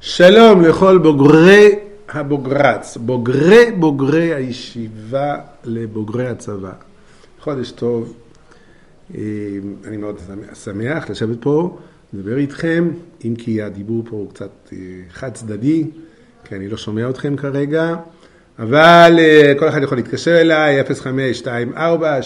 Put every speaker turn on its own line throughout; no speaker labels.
שלום לכל בוגרי הבוגרץ, בוגרי הישיבה לבוגרי הצבא. חודש טוב, אני מאוד שמח לשבת פה, לדבר איתכם, אם כי הדיבור פה הוא קצת חד צדדי, כי אני לא שומע אתכם כרגע, אבל כל אחד יכול להתקשר אליי, 0524-234-355.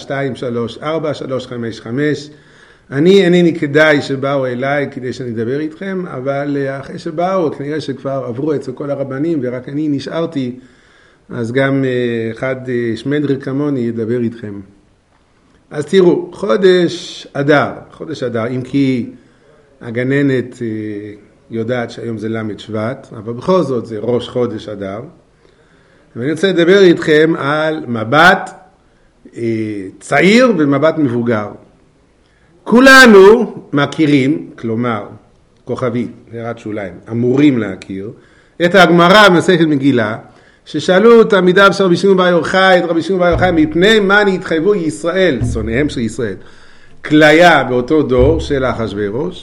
אני אינני כדאי שבאו אליי כדי שאני אדבר איתכם, אבל אחרי שבאו, כנראה שכבר עברו אצל כל הרבנים, ורק אני נשארתי, אז גם אחד שמדר כמוני ידבר איתכם. אז תראו, חודש אדר, אם כי הגננת יודעת שהיום זה למד שבט, אבל בכל זאת זה ראש חודש אדר, ואני רוצה לדבר איתכם על מבט צעיר ומבט מבוגר. כולנו מכירים, כלומר, כוכבית, הערת שוליים, אמורים להכיר, את הגמרא במסכת מגילה, ששאלו את תלמידיו של רבי שמעון בר יוחאי, מפני מה נתחייבו ישראל, שונאיהם של ישראל, כליה באותו דור של אחשוורוש,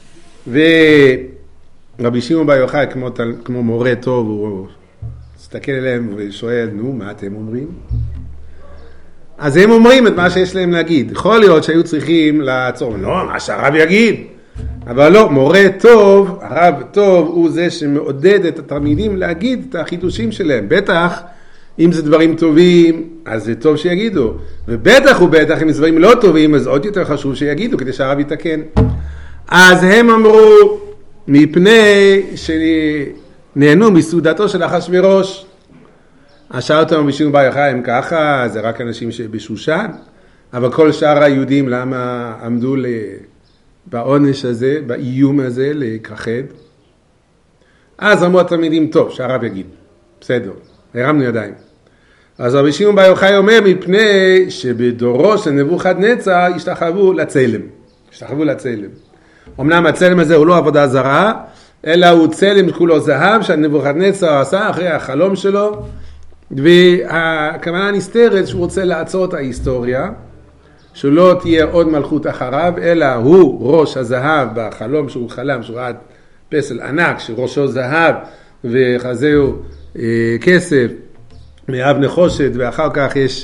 ורבי שמעון בר יוחאי כמו מורה טוב, הוא מסתכל אליהם ושואל, נו, מה אתם אומרים? אז הם אומרים את מה שיש להם להגיד. יכול להיות שהיו צריכים לעצור, לא, מה שהרב יגיד. אבל לא, מורה טוב, הרב טוב, הוא זה שמעודד את התלמידים להגיד את החידושים שלהם. בטח, אם זה דברים טובים, אז זה טוב שיגידו. ובטח ובטח, אם זה דברים לא טובים, אז עוד יותר חשוב שיגידו, כדי שהרב יתקן. אז הם אמרו, מפני שנהנו מסעודתו של אחשוורוש, שאל אותם רבי שמעון בר יוחאי, הם ככה, זה רק אנשים שבשושן, אבל כל שאר היהודים למה עמדו בעונש הזה, באיום הזה, לכחד? אז אמרו התלמידים, טוב, שהרב יגיד, בסדר, הרמנו ידיים. אז רבי שמעון בר יוחאי אומר, מפני שבדורו של נבוכדנצר השתחוו לצלם. אמנם הצלם הזה הוא לא עבודה זרה, אלא הוא צלם כולו זהב, שנבוכדנצר עשה אחרי החלום שלו, והכוונה נסתרת שהוא רוצה לעצור את ההיסטוריה, שלא תהיה עוד מלכות אחריו, אלא הוא ראש הזהב בחלום שהוא חלם, שהוא ראה פסל ענק שראשו זהב וחזהו כסף מאב נחושת, ואחר כך יש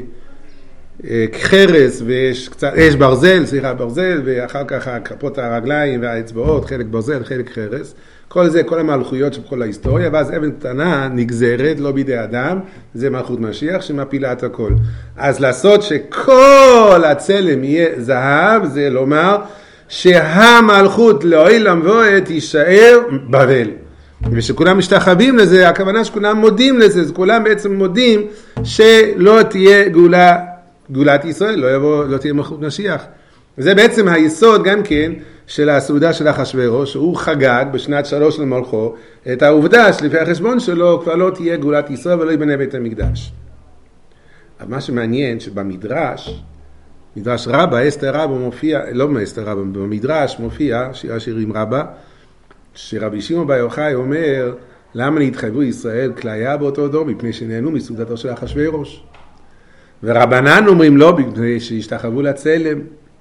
חרס ויש קצת, יש ברזל, ואחר כך כפות הרגליים והאצבעות, חלק ברזל, חלק חרס. כל זה, כל המלכויות של כל ההיסטוריה, ואז אבן קטנה נגזרת, לא בידי אדם, זה מלכות משיח שמפילה את הכל. אז לעשות שכל הצלם יהיה זהב, זה לומר שהמלכות לעולם ועד תישאר בבל. ושכולם משתחווים לזה, הכוונה שכולם מודים לזה, כולם בעצם מודים שלא תהיה גאולת ישראל, לא תהיה מלכות משיח. וזה בעצם היסוד גם כן של הסעודה של אחשוורוש, שהוא חגג בשנת 3 למלכו את העובדה שלפי החשבון שלו כבר לא תהיה גאולת ישראל ולא ייבנה בית המקדש. אבל מה שמעניין שבמדרש, מדרש רבה, אסתר רבה מופיע, לא מאסתר רבה, במדרש מופיע, שיר השירים רבה, שרבי שמעון בר יוחאי אומר, למה נתחייבו ישראל כליה באותו דור מפני שנהנו מסעודתו של אחשוורוש? ורבנן אומרים לא, מפני שהשתחוו לצלם.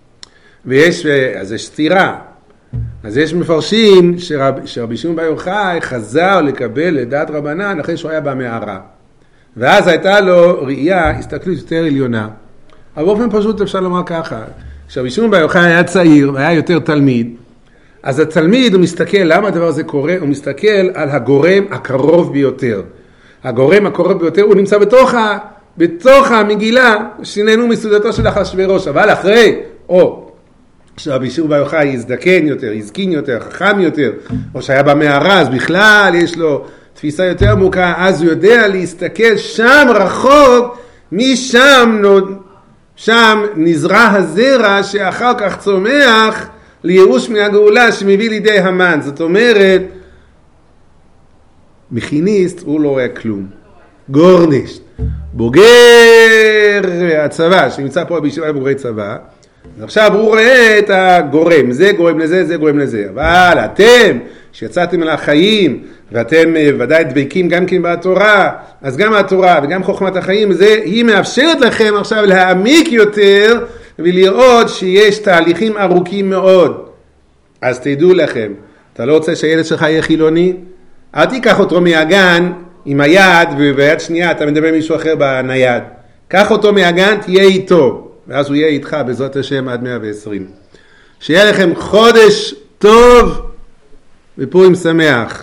אז יש סתירה. אז יש מפרשים שרבי שמעון בר יוחאי חזר לקבל לדעת רבנן אחרי שהוא היה במערה. ואז הייתה לו ראייה, הסתכלות יותר עליונה. אבל באופן פשוט אפשר לומר ככה, כשרבי שמעון בר יוחאי היה צעיר והיה יותר תלמיד, אז התלמיד הוא מסתכל, למה הדבר הזה קורה? הוא מסתכל על הגורם הקרוב ביותר. הגורם הקרוב ביותר הוא נמצא בתוך המגילה שנהנו מסעודתו של אחשוורוש. אבל אחרי, כשרבי שמעון בר יוחאי יזדקן יותר, יזקין יותר, חכם יותר, או שהיה במערה, אז בכלל יש לו תפיסה יותר עמוקה, אז הוא יודע להסתכל שם רחוק, שם נזרע הזרע שאחר כך צומח לייאוש מהגאולה שמביא לידי המן. זאת אומרת, מכיניסט הוא לא רואה כלום. גורנישט, בוגר הצבא, שנמצא פה בישיבה בוגרי צבא, עכשיו הוא רואה את הגורם, זה גורם לזה, זה גורם לזה. אבל אתם, שיצאתם על החיים, ואתם ודאי דבקים גם כן בתורה, אז גם התורה וגם חוכמת החיים, היא מאפשרת לכם עכשיו להעמיק יותר, ולראות שיש תהליכים ארוכים מאוד. אז תדעו לכם, אתה לא רוצה שהילד שלך יהיה חילוני? אל תיקח אותו מהגן עם היד, וביד שנייה אתה מדבר עם מישהו אחר בנייד. קח אותו מהגן, תהיה איתו, ואז הוא יהיה איתך בעזרת השם עד 120. שיהיה לכם חודש טוב ופורים שמח.